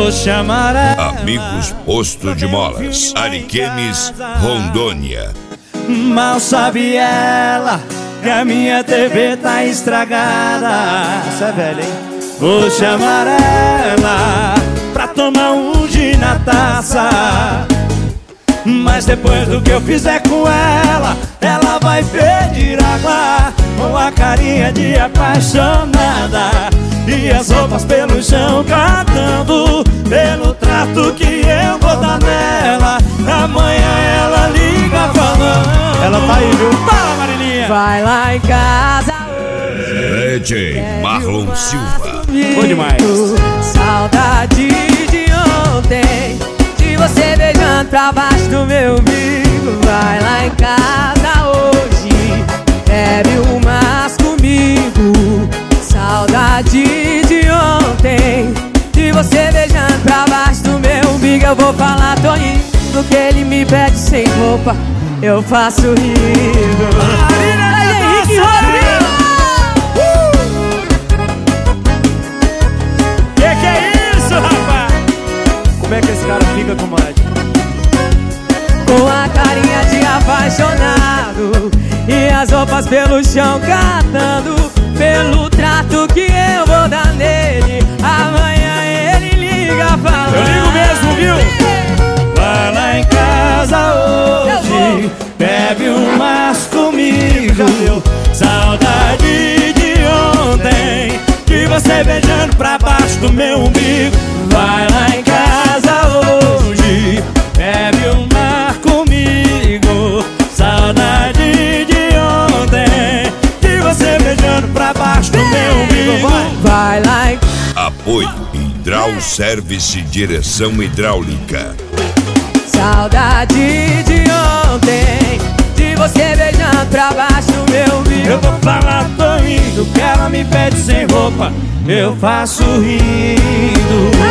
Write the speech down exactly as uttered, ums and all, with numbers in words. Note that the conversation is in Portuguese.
vou chamar ela. Amigos Posto de Molas, Ariquemes, Rondônia. Mal sabe ela que a minha T V tá estragada. Essa é velha, hein? Vou chamar ela pra tomar um gin na taça. Mas depois do que eu fizer com ela, ela vai pedir água com a carinha de apaixonada e as roupas pelo chão cantando pelo trato que eu vou dar nela. Amanhã ela liga falando. Ela tá aí, viu? Fala, Marilinha! Vai lá em casa D J Marlon Silva. Bom demais. Saudade de ontem, de você beijando pra baixo do meu umbigo. Vai lá em casa hoje, bebe umas comigo. Saudade de ontem, de você beijando pra baixo do meu umbigo. Eu vou falar, tô indo, que ele me pede sem roupa, eu faço rindo. Olha Henrique Rodrigo! Que que é isso, rapaz? Como é que esse cara fica, comadre? Com a carinha de apaixonado e as roupas pelo chão catando pelo trato que eu vou dar nele. Amanhã ele liga falando. Eu ligo mesmo, viu? Vai lá em casa hoje, bebe umas comigo. Saudade de ontem, de você beijando pra baixo do meu umbigo. Vai lá em casa hoje, bebe uma comigo. Saudade de ontem, de você beijando pra baixo do meu umbigo. Vai, Vai lá em Apoio Hidral Service Direção Hidráulica. saudade de ontem, de você beijando pra baixo do meu umbigo. eu vou falar, tô indo, que ela me pede sem roupa, eu faço rindo.